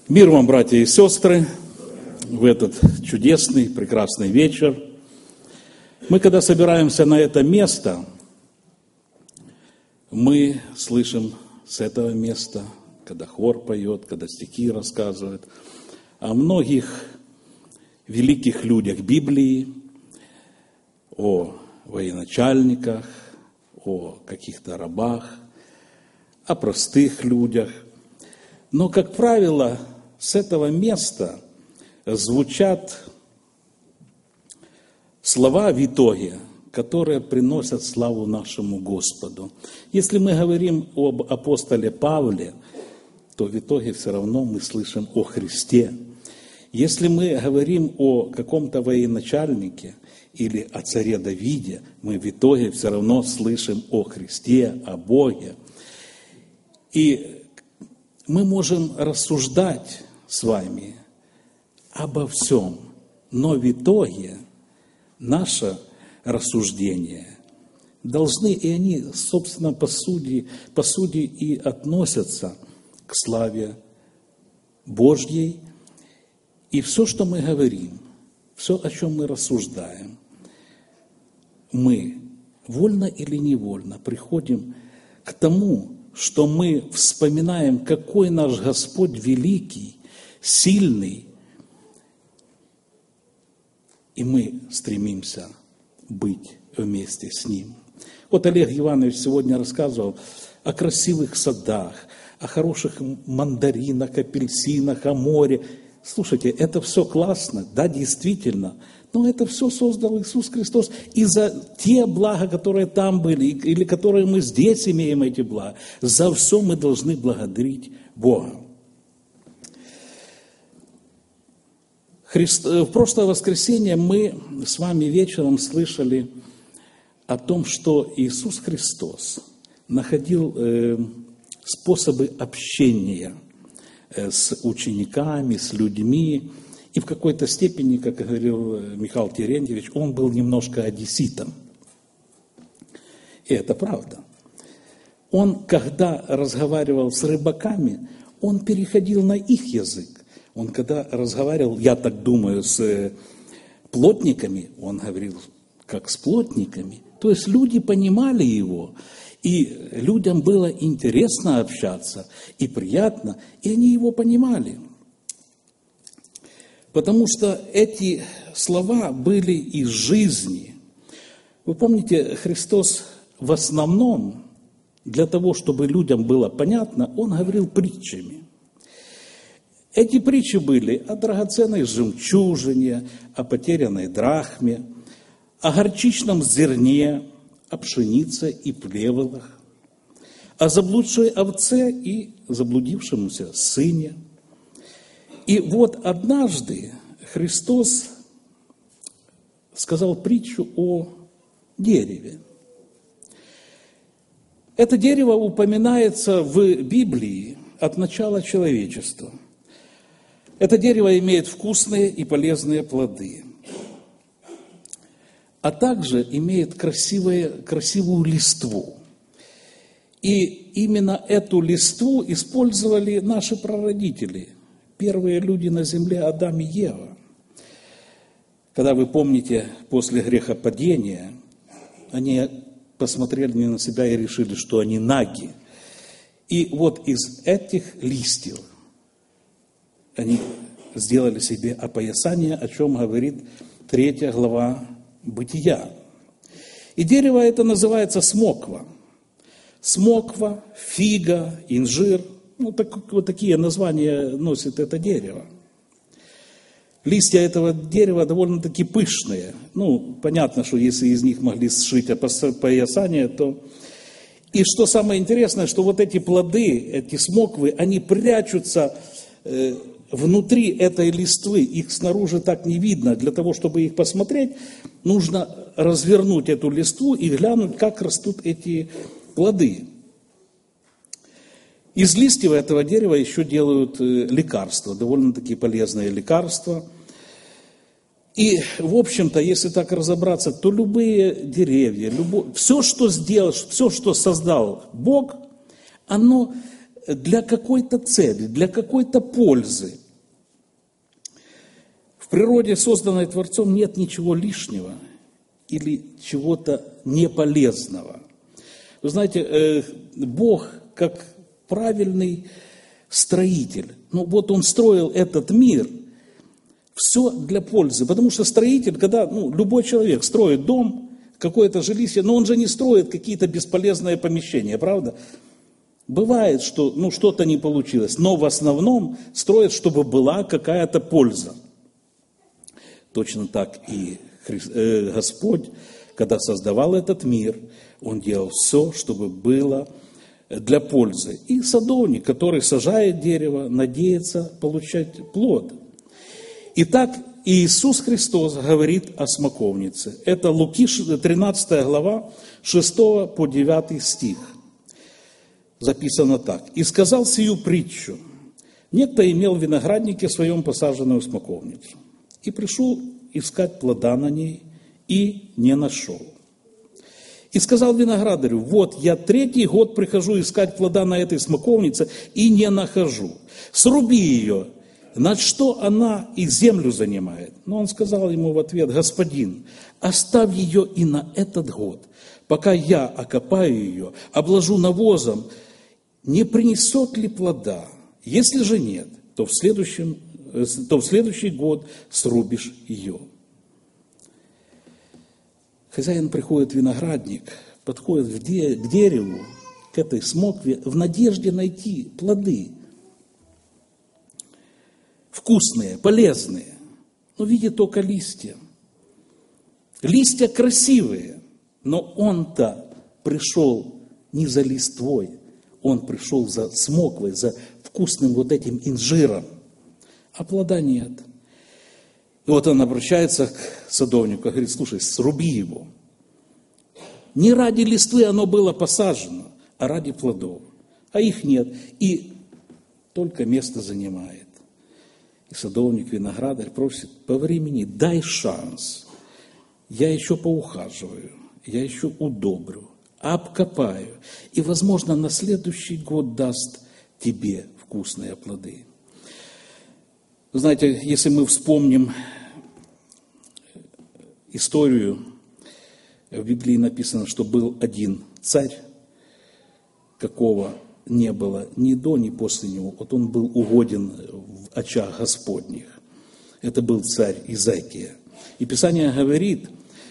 Мир вам, братья и сестры, в этот чудесный, прекрасный вечер. Мы, когда собираемся на это место, мы слышим с этого места, когда хор поет, когда стихи рассказывают, о многих великих людях Библии, о военачальниках, о каких-то рабах, о простых людях. Но, как правило, с этого места звучат слова в итоге, которые приносят славу нашему Господу. Если мы говорим об апостоле Павле, то в итоге все равно мы слышим о Христе. Если мы говорим о каком-то военачальнике или о царе Давиде, мы в итоге все равно слышим о Христе, о Боге. И мы можем рассуждать с вами обо всем, но в итоге наше рассуждение должны, и они, собственно, по сути и относятся к славе Божьей. И все, что мы говорим, все, о чем мы рассуждаем, мы, вольно или невольно, приходим к тому, что мы вспоминаем, какой наш Господь великий, сильный, и мы стремимся быть вместе с Ним. Вот Олег Иванович сегодня рассказывал о красивых садах, о хороших мандаринах, апельсинах, о море. Слушайте, это все классно, да, действительно, но это все создал Иисус Христос. И за те блага, которые там были, или которые мы здесь имеем эти блага, за все мы должны благодарить Бога. В прошлое воскресенье мы с вами вечером слышали о том, что Иисус Христос находил способы общения с учениками, с людьми. И в какой-то степени, как говорил Михаил Терентьевич, он был немножко одесситом. И это правда. Он, когда разговаривал с рыбаками, он переходил на их язык. Он, когда разговаривал, я так думаю, с плотниками, он говорил как с плотниками. То есть люди понимали его, и людям было интересно общаться, и приятно, и они его понимали. Потому что эти слова были из жизни. Вы помните, Христос в основном, для того, чтобы людям было понятно, Он говорил притчами. Эти притчи были о драгоценной жемчужине, о потерянной драхме, о горчичном зерне, о пшенице и плевелах, о заблудшей овце и заблудившемуся сыне. И вот однажды Христос сказал притчу о дереве. Это дерево упоминается в Библии от начала человечества. Это дерево имеет вкусные и полезные плоды, а также имеет красивую листву. И именно эту листву использовали наши прародители, первые люди на земле, Адам и Ева. Когда вы помните, после грехопадения, они посмотрели на себя и решили, что они наги. И вот из этих листьев они сделали себе опоясание, о чем говорит 3 глава Бытия. И дерево это называется смоква. Смоква, фига, инжир. Вот такие названия носит это дерево. Листья этого дерева довольно-таки пышные. Понятно, что если из них могли сшить опоясание, то... И что самое интересное, что вот эти плоды, эти смоквы, они прячутся внутри этой листвы. Их снаружи так не видно. Для того, чтобы их посмотреть, нужно развернуть эту листву и глянуть, как растут эти плоды. Из листьев этого дерева еще делают лекарства, довольно-таки полезные лекарства. И, в общем-то, если так разобраться, то любые деревья, все, что сделал, все, что создал Бог, оно для какой-то цели, для какой-то пользы. В природе, созданной Творцом, нет ничего лишнего или чего-то неполезного. Вы знаете, Бог, как правильный строитель, вот Он строил этот мир, все для пользы. Потому что строитель, когда любой человек строит дом, какое-то жилище, но он же не строит какие-то бесполезные помещения, правда? Бывает, что что-то не получилось, но в основном строят, чтобы была какая-то польза. Точно так и Господь, когда создавал этот мир, Он делал все, чтобы было для пользы. И садовник, который сажает дерево, надеется получать плод. Итак, Иисус Христос говорит о смоковнице. Это Луки 13 глава, 6 по 9 стих. Записано так. «И сказал сию притчу. Некто имел в винограднике своем посаженную смоковницу. И пришел искать плода на ней, и не нашел. И сказал виноградарю: вот я 3-й год прихожу искать плода на этой смоковнице, и не нахожу. Сруби ее, на что она и землю занимает. Но он сказал ему в ответ: господин, оставь ее и на этот год, пока я окопаю ее, обложу навозом, не принесет ли плода? Если же нет, то в следующий год срубишь ее. Хозяин приходит в виноградник, подходит к дереву, к этой смокве, в надежде найти плоды. Вкусные, полезные, но видит только листья. Листья красивые, но он-то пришел не за листвой, он пришел за смоквой, за вкусным вот этим инжиром, а плода нет. И вот он обращается к садовнику и говорит: слушай, сруби его. Не ради листвы оно было посажено, а ради плодов. А их нет, и только место занимает. И садовник, виноградарь просит: по времени дай шанс. Я еще поухаживаю, я еще удобрю, обкопаю. И, возможно, на следующий год даст тебе вкусные плоды. Вы знаете, если мы вспомним историю, в Библии написано, что был один царь, какого не было ни до, ни после него. Вот он был угоден в очах Господних. Это был царь Изакия. И Писание говорит,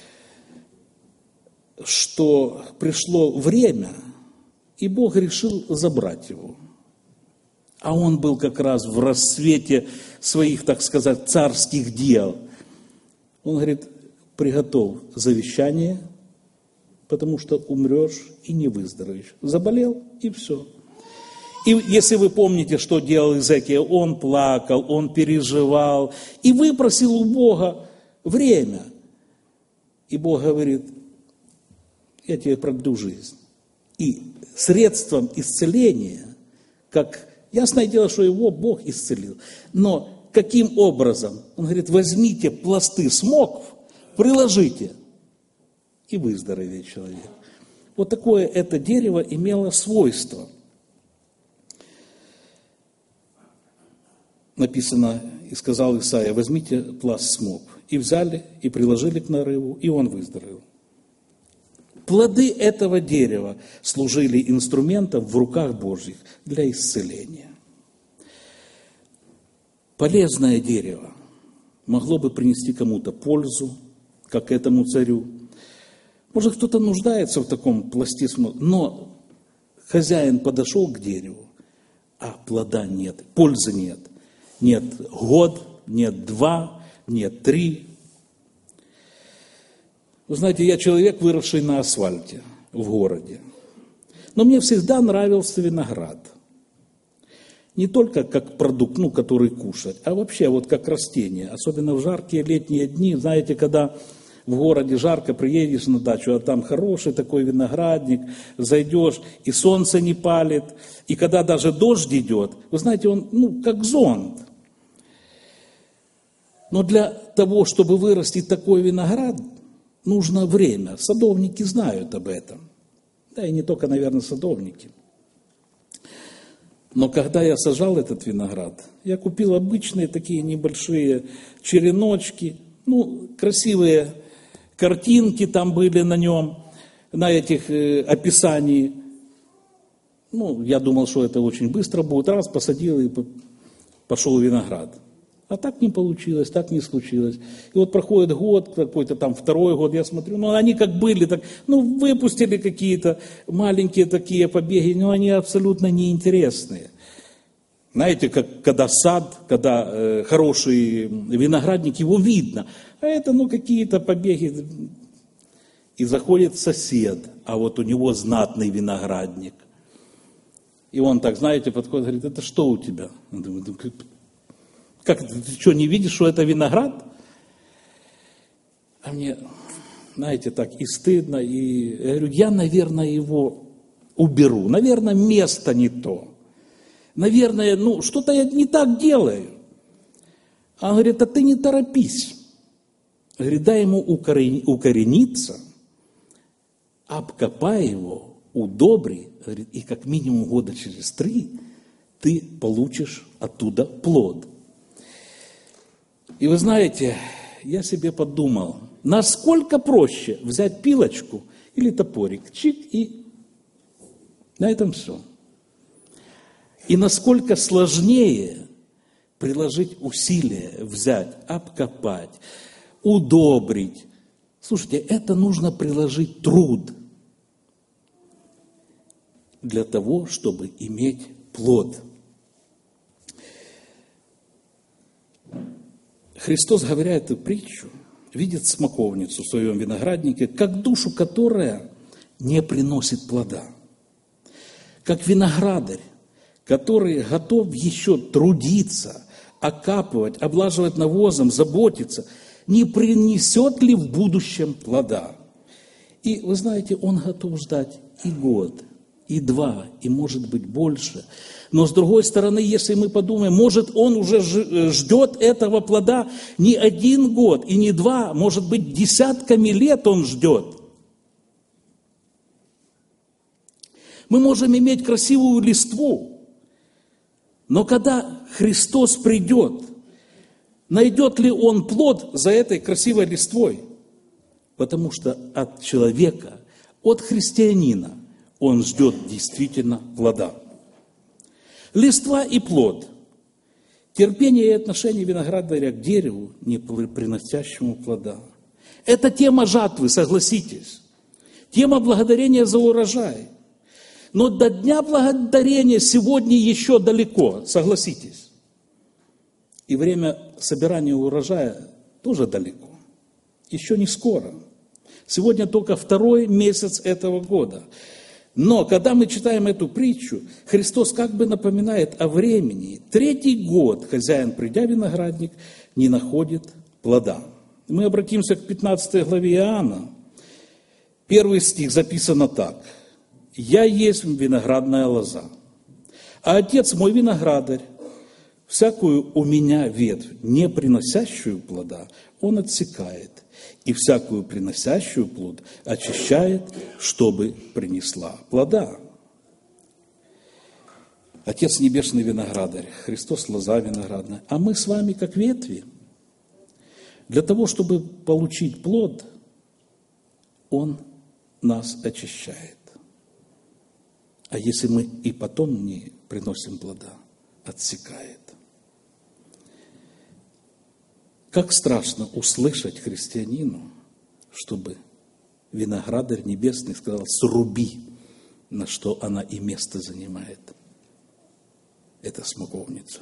что пришло время, и Бог решил забрать его. А он был как раз в расцвете своих, так сказать, царских дел. Он говорит: приготовь завещание, потому что умрешь и не выздоровеешь. Заболел, и все. И если вы помните, что делал Изакия, он плакал, он переживал и выпросил у Бога время. И Бог говорит: я тебе продлю жизнь. И средством исцеления, как ясное дело, что его Бог исцелил, но каким образом? Он говорит: возьмите пласты смокв, приложите, и выздоровеет человек. Вот такое это дерево имело свойство. Написано: и сказал Исаия: возьмите пласт смокв. И взяли, и приложили к нарыву, и он выздоровел. Плоды этого дерева служили инструментом в руках Божьих для исцеления. Полезное дерево могло бы принести кому-то пользу, как этому царю. Может, кто-то нуждается в таком пласте смоквы, но хозяин подошел к дереву, а плода нет, пользы нет. Нет год, нет 2, нет 3. Вы знаете, я человек, выросший на асфальте в городе. Но мне всегда нравился виноград. Не только как продукт, который кушать, а вообще вот как растение. Особенно в жаркие летние дни, знаете, когда в городе жарко, приедешь на дачу, а там хороший такой виноградник, зайдешь, и солнце не палит, и когда даже дождь идет, вы знаете, он, как зонт. Но для того, чтобы вырастить такой виноград, нужно время. Садовники знают об этом. Да и не только, наверное, садовники. Но когда я сажал этот виноград, я купил обычные такие небольшие череночки, красивые картинки там были на нем, на этих описаниях. Я думал, что это очень быстро будет. Раз, посадил и пошел виноград. А так не получилось, так не случилось. И вот проходит год, какой-то там второй год, я смотрю, они как были, так, выпустили какие-то маленькие такие побеги, но они абсолютно неинтересные. Знаете, как когда сад, когда хороший виноградник, его видно. А это, какие-то побеги. И заходит сосед, а вот у него знатный виноградник. И он так, знаете, подходит, говорит, это что у тебя? Он думает, как ты что, не видишь, что это виноград? А мне, знаете, так и стыдно, и я говорю, я, наверное, его уберу, наверное, место не то. Наверное, что-то я не так делаю. А он говорит, а ты не торопись. Говорит, дай ему укорениться, обкопай его, удобри, говорит, и как минимум года через 3 ты получишь оттуда плод. И вы знаете, я себе подумал, насколько проще взять пилочку или топорик, чик, и на этом все. И насколько сложнее приложить усилия, взять, обкопать, удобрить. Слушайте, это нужно приложить труд для того, чтобы иметь плод. Христос, говоря эту притчу, видит смоковницу в своем винограднике, как душу, которая не приносит плода. Как виноградарь, который готов еще трудиться, окапывать, облаживать навозом, заботиться, не принесет ли в будущем плода. И вы знаете, он готов ждать и год, и 2, и может быть больше. Но с другой стороны, если мы подумаем, может он уже ждет этого плода не 1 год и не 2, может быть десятками лет он ждет. Мы можем иметь красивую листву, но когда Христос придет, найдет ли он плод за этой красивой листвой? Потому что от человека, от христианина, он ждет действительно плода. Листва и плод. Терпение и отношение виноградаря к дереву, не приносящему плода. Это тема жатвы, согласитесь. Тема благодарения за урожай. Но до Дня Благодарения сегодня еще далеко, согласитесь. И время собирания урожая тоже далеко. Еще не скоро. Сегодня только 2-й месяц этого года. Но когда мы читаем эту притчу, Христос как бы напоминает о времени. 3-й год хозяин, придя в виноградник, не находит плода. Мы обратимся к 15 главе Иоанна. 1 стих записано так. «Я есть виноградная лоза, а Отец мой виноградарь, всякую у меня ветвь, не приносящую плода, он отсекает, и всякую приносящую плод очищает, чтобы принесла плода». Отец Небесный виноградарь, Христос лоза виноградная, а мы с вами как ветви. Для того, чтобы получить плод, Он нас очищает. А если мы и потом не приносим плода, отсекает. Как страшно услышать христианину, чтобы виноградарь небесный сказал, сруби, на что она и место занимает. Это смоковница.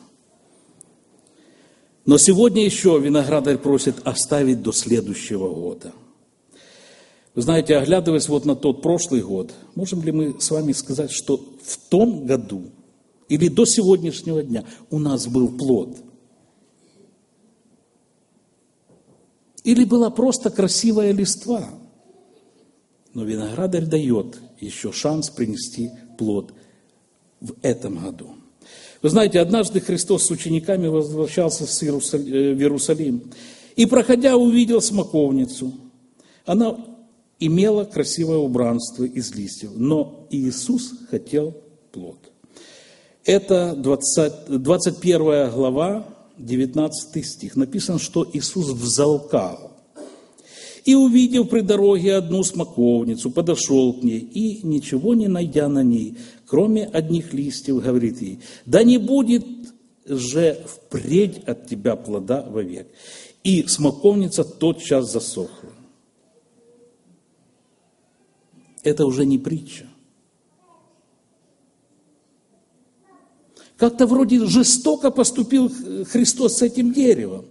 Но сегодня еще виноградарь просит оставить до следующего года. Вы знаете, оглядываясь вот на тот прошлый год, можем ли мы с вами сказать, что в том году или до сегодняшнего дня у нас был плод? Или была просто красивая листва? Но виноградарь дает еще шанс принести плод в этом году. Вы знаете, однажды Христос с учениками возвращался в Иерусалим и, проходя, увидел смоковницу. Она имела красивое убранство из листьев, но Иисус хотел плод. Это 21 глава, 19 стих. Написано, что Иисус взалкал. И, увидев при дороге одну смоковницу, подошел к ней, и, ничего не найдя на ней, кроме одних листьев, говорит ей: да не будет же впредь от тебя плода вовек. И смоковница тотчас засохла. Это уже не притча. Как-то вроде жестоко поступил Христос с этим деревом.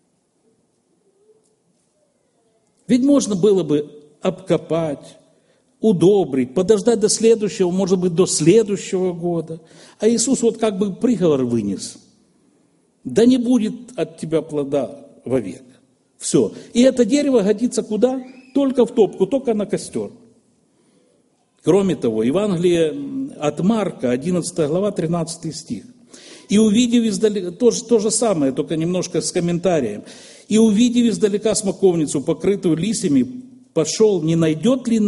Ведь можно было бы обкопать, удобрить, подождать до следующего, может быть, до следующего года. А Иисус вот как бы приговор вынес. Да не будет от тебя плода вовек. Все. И это дерево годится куда? Только в топку, только на костер. Кроме того, Евангелие от Марка, 11 глава, 13 стих. И увидев издалека, то же самое, только немножко с комментарием. И увидев издалека смоковницу, покрытую листьями, пошел, не найдет ли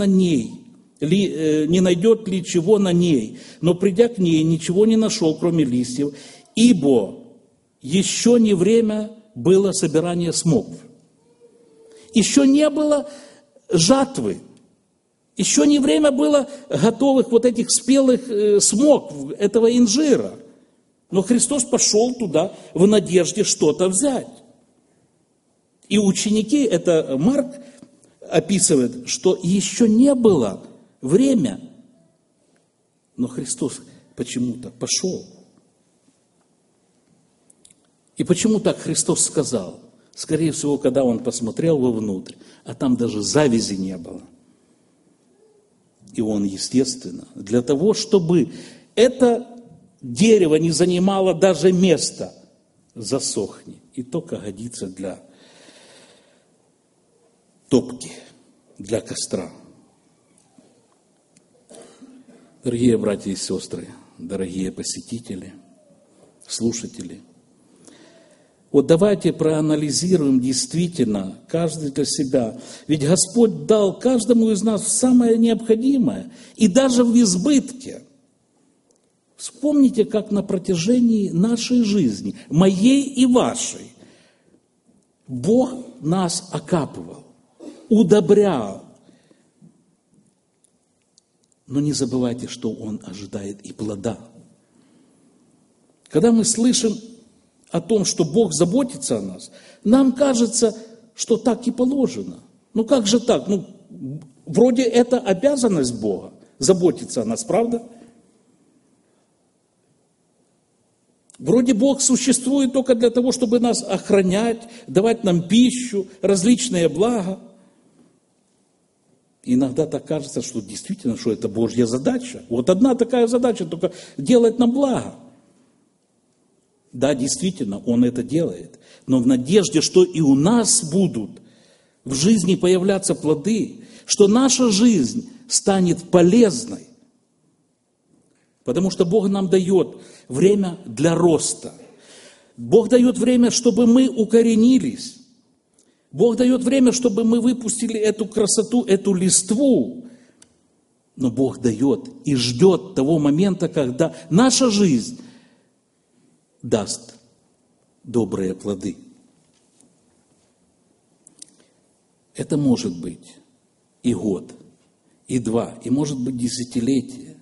чего на ней. Но придя к ней, ничего не нашел, кроме листьев, ибо еще не время было собирания смокв. Еще не было жатвы. Еще не время было готовых вот этих спелых смокв, этого инжира. Но Христос пошел туда в надежде что-то взять. И ученики, это Марк описывает, что еще не было время, но Христос почему-то пошел. И почему так Христос сказал? Скорее всего, когда он посмотрел вовнутрь, а там даже завязи не было. И он, естественно, для того, чтобы это дерево не занимало даже места, засохни. И только годится для топки, для костра. Дорогие братья и сестры, дорогие посетители, слушатели, вот давайте проанализируем действительно, каждый для себя. Ведь Господь дал каждому из нас самое необходимое, и даже в избытке. Вспомните, как на протяжении нашей жизни, моей и вашей, Бог нас окапывал, удобрял. Но не забывайте, что Он ожидает и плода. Когда мы слышим о том, что Бог заботится о нас, нам кажется, что так и положено. Ну как же так? Ну, вроде это обязанность Бога заботиться о нас, правда? Вроде Бог существует только для того, чтобы нас охранять, давать нам пищу, различные блага. Иногда так кажется, что действительно, что это Божья задача. Вот одна такая задача, только делать нам благо. Да, действительно, Он это делает. Но в надежде, что и у нас будут в жизни появляться плоды, что наша жизнь станет полезной. Потому что Бог нам дает время для роста. Бог дает время, чтобы мы укоренились. Бог дает время, чтобы мы выпустили эту красоту, эту листву. Но Бог дает и ждет того момента, когда наша жизнь даст добрые плоды. Это может быть и год, и два, и может быть десятилетие.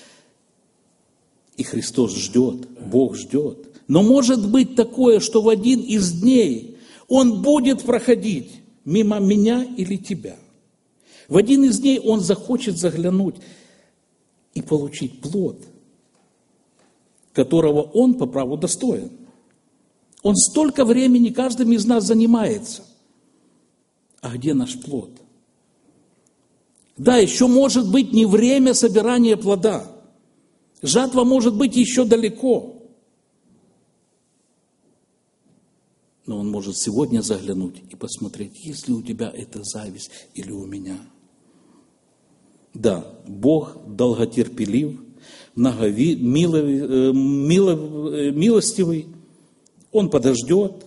И Христос ждет, Бог ждет. Но может быть такое, что в один из дней Он будет проходить мимо меня или тебя. В один из дней Он захочет заглянуть и получить плод, которого Он по праву достоин. Он столько времени каждым из нас занимается. А где наш плод? Да, еще может быть не время собирания плода. Жатва может быть еще далеко. Но Он может сегодня заглянуть и посмотреть, есть ли у тебя эта зависть или у меня. Да, Бог долготерпелив, милостивый, Он подождет.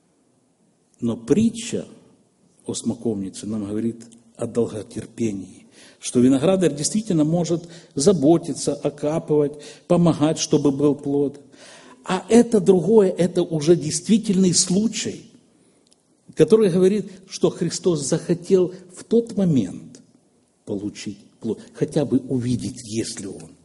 Но притча о смоковнице нам говорит о долготерпении. что виноградарь действительно может заботиться, окапывать, помогать, чтобы был плод. А это другое, это уже действительный случай, который говорит, что Христос захотел в тот момент получить плод, хотя бы увидеть, есть ли он.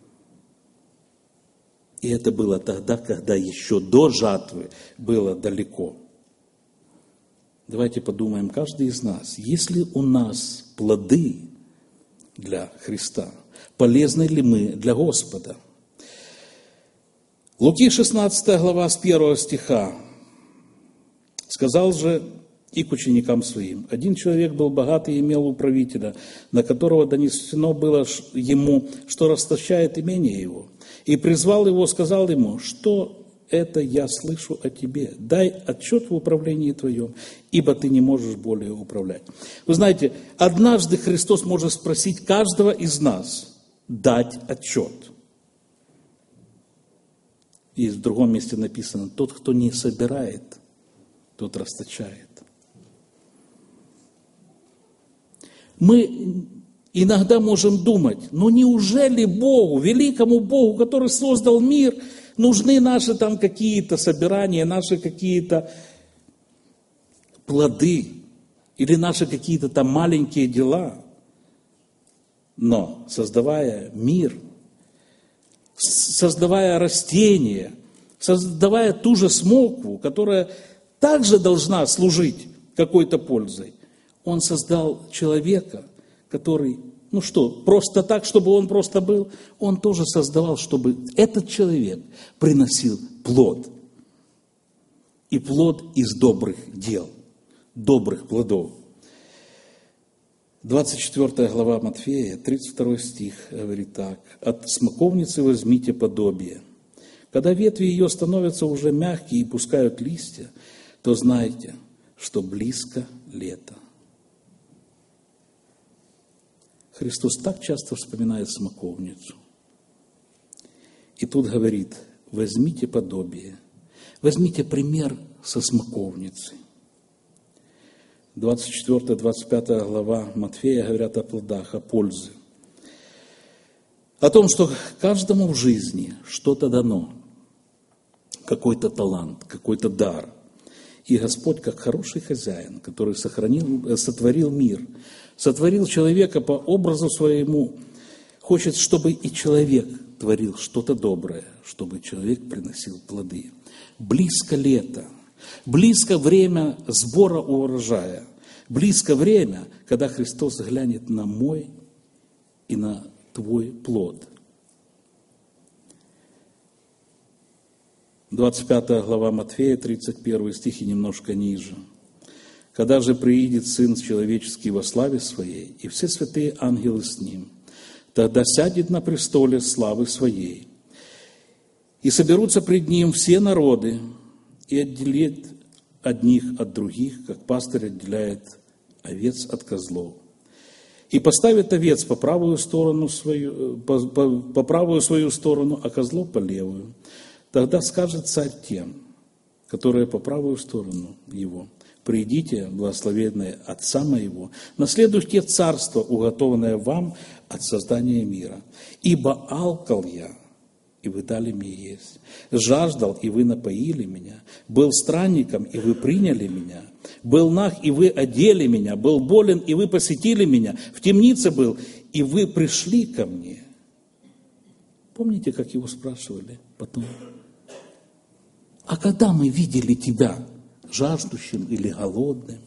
И это было тогда, когда еще до жатвы было далеко. Давайте подумаем, каждый из нас, есть ли у нас плоды для Христа? Полезны ли мы для Господа? Луки 16 глава с 1 стиха. «Сказал же и к ученикам своим: один человек был богатый и имел управителя, на которого донесено было ему, что расточает имение его. И призвал его, сказал ему: что это я слышу о тебе? Дай отчет в управлении твоем, ибо ты не можешь более управлять». Вы знаете, однажды Христос может спросить каждого из нас дать отчет. И в другом месте написано: тот, кто не собирает, тот расточает. Мы иногда можем думать, ну неужели Богу, великому Богу, который создал мир, нужны наши там какие-то собирания, наши какие-то плоды или наши какие-то там маленькие дела? Но создавая мир, создавая растения, создавая ту же смокву, которая также должна служить какой-то пользой, Он создал человека, который, просто так, чтобы он просто был, Он тоже создавал, чтобы этот человек приносил плод. И плод из добрых дел, добрых плодов. 24 глава Матфея, 32 стих говорит так: «От смоковницы возьмите подобие. Когда ветви ее становятся уже мягкие и пускают листья, то знайте, что близко лето». Христос так часто вспоминает смоковницу. И тут говорит: возьмите подобие, возьмите пример со смоковницей. 24-25 глава Матфея говорят о плодах, о пользе. О том, что каждому в жизни что-то дано, какой-то талант, какой-то дар. И Господь, как хороший хозяин, который сотворил мир, сотворил человека по образу своему, хочет, чтобы и человек творил что-то доброе, чтобы человек приносил плоды. Близко лето, близко время сбора урожая, близко время, когда Христос глянет на мой и на твой плод. 25 глава Матфея, 31 стих и немножко ниже. «Когда же приидет Сын Человеческий во славе Своей, и все святые ангелы с Ним, тогда сядет на престоле славы Своей, и соберутся пред Ним все народы, и отделит одних от других, как пастырь отделяет овец от козлов. И поставит овец по правую сторону свою, по правую свою сторону, а козлов по левую. Тогда скажет царь тем, которые по правую сторону его: придите, благословенные Отца моего, наследуйте царство, уготованное вам от создания мира. Ибо алкал я, и вы дали мне есть, жаждал, и вы напоили меня, был странником, и вы приняли меня, был наг, и вы одели меня, был болен, и вы посетили меня, в темнице был, и вы пришли ко мне». Помните, как его спрашивали потом? «А когда мы видели тебя жаждущим или голодным?»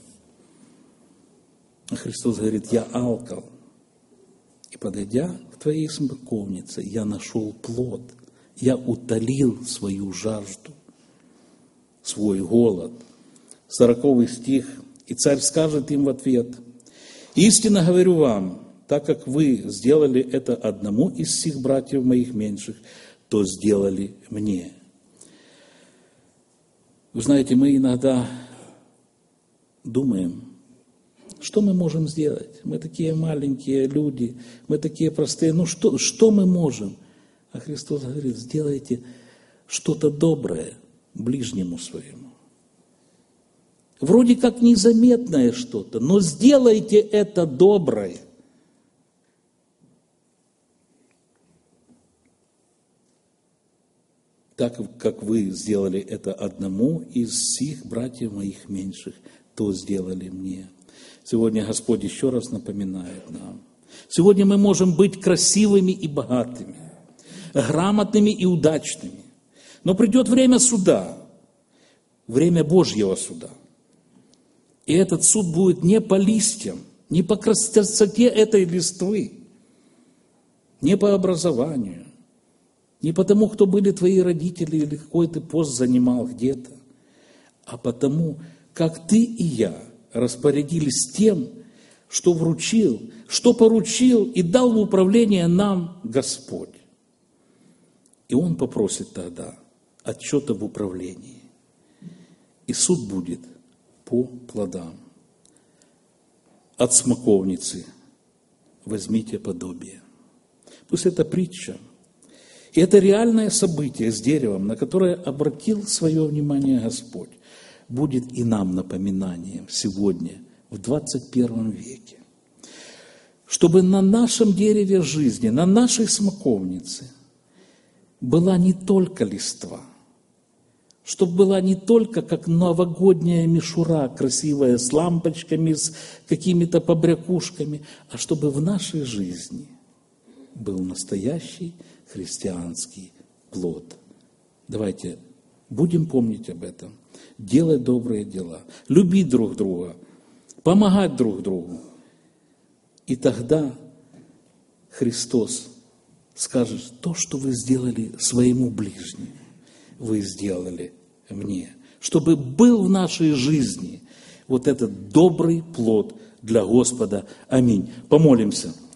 А Христос говорит: «Я алкал, и, подойдя к твоей смоковнице, я нашел плод, я утолил свою жажду, свой голод». 40 стих. «И царь скажет им в ответ: истинно говорю вам, так как вы сделали это одному из сих братьев моих меньших, то сделали мне». Вы знаете, мы иногда думаем, что мы можем сделать? Мы такие маленькие люди, мы такие простые. Что мы можем? А Христос говорит: сделайте что-то доброе ближнему своему. Вроде как незаметное что-то, но сделайте это доброе. так как вы сделали это одному из всех братьев моих меньших, то сделали мне. Сегодня Господь еще раз напоминает нам. Сегодня мы можем быть красивыми и богатыми, грамотными и удачными. Но придет время суда, время Божьего суда. И этот суд будет не по листьям, не по красоте этой листвы, не по образованию, не потому, кто были твои родители или какой ты пост занимал где-то, а потому, как ты и я распорядились тем, что вручил, что поручил и дал в управление нам Господь. И Он попросит тогда отчета в управлении. И суд будет по плодам. От смоковницы возьмите подобие. Пусть это притча. И это реальное событие с деревом, на которое обратил свое внимание Господь, будет и нам напоминанием сегодня, в 21 веке. Чтобы на нашем дереве жизни, на нашей смоковнице была не только листва, чтобы была не только как новогодняя мишура, красивая, с лампочками, с какими-то побрякушками, а чтобы в нашей жизни был настоящий христианский плод. Давайте будем помнить об этом, делать добрые дела, любить друг друга, помогать друг другу. И тогда Христос скажет: то, что вы сделали своему ближнему, вы сделали мне. Чтобы был в нашей жизни вот этот добрый плод для Господа. Аминь. Помолимся.